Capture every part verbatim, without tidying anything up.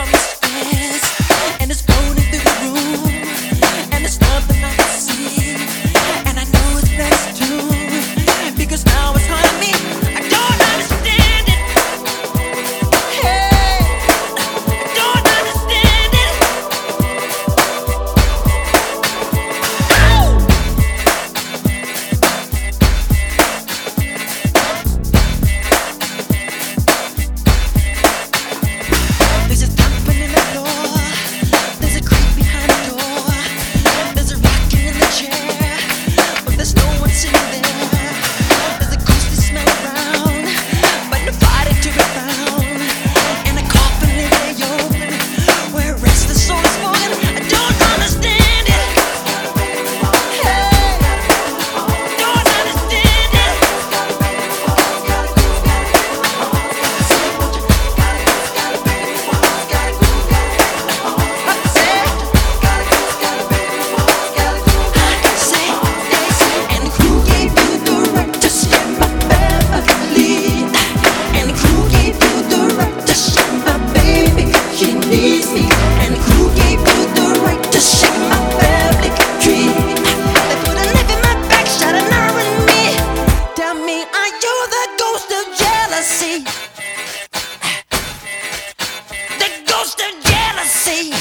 from the stairs, and it's floating through the room, and it's nothing I can see, and I know it's best to, because now it's haunting me. I don't understand it. Hey, I don't understand it. Oh! There's a thumping in the floor. There's a creep behind the door. There's a rocking in the chair, but there's no one sitting there. There's a ghostly smell around, but nobody to be found. And a coffin in the open, where restless soul is falling. I don't understand it. Hey, don't understand it. And who gave you the right to skip my family? And who gave you the right to shake my baby? She needs me. And who gave you the right to shake my family tree? They put a knife in my back, shot an arrow in me. Tell me, are you the ghost of jealousy? The ghost of jealousy.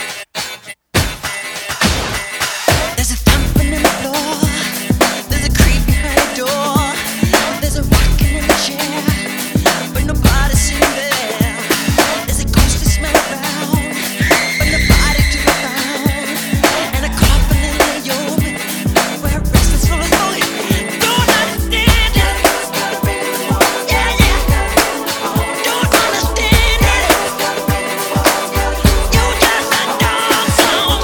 There's a thumping in the floor. There's a creep behind the door. There's a rocking in the chair, but nobody's sitting there. There's a ghostly smell around, but nobody to be found. And a coffin in the open, where restless soul is falling. Don't understand it. Yeah, yeah. Don't understand it. You just a dog sound.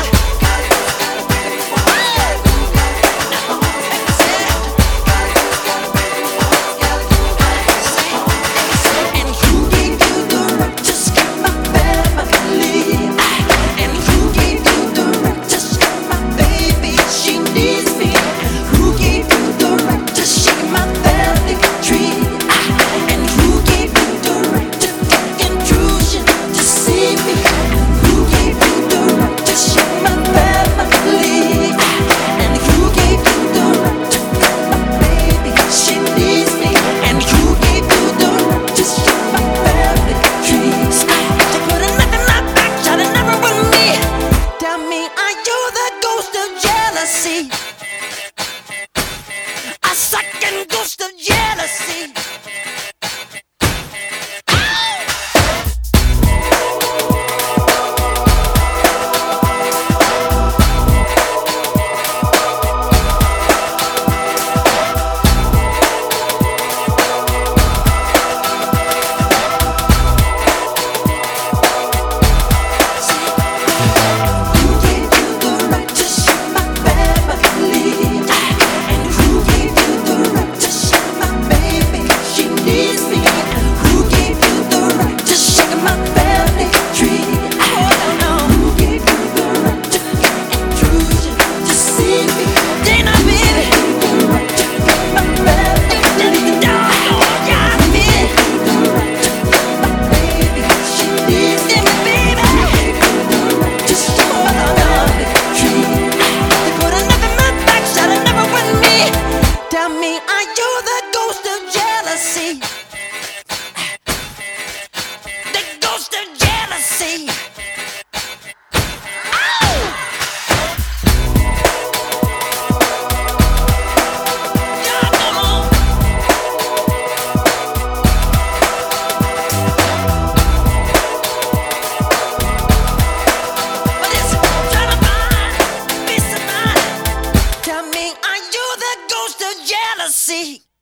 And who gave you the right to skip my family? And who gave you the right to skip my baby? She needs me. Who gave you the right to shake my family tree? And who gave you the right to take intrusion to see me? Who gave you the right to shake my family? And who gave you the right to cut my baby? She needs me. And who gave you the right to shake my family trees? They put a knife in my back, shot an arrow in me. Tell me, are you the ghost of jealousy? A sucking ghost of jealousy. Who gave you the right to shake my family? And who gave you the right to shake my baby? She needs me. Who gave you the right to shake my family tree? Oh no, who gave you the right to get intrusion to see me? Dana, baby. Who gave you the right to cut my family tree? Oh yeah, baby. Who gave you the right to cut my baby? She needs me, baby. Just hold on up the tree. They put a knife in my back, shot an arrow in me. Tell me, are you the ghost of jealousy? The ghost of jealousy. Oh! Yeah, come on. But it's trying to find peace of mind. Tell me, are you the ghost of jealousy?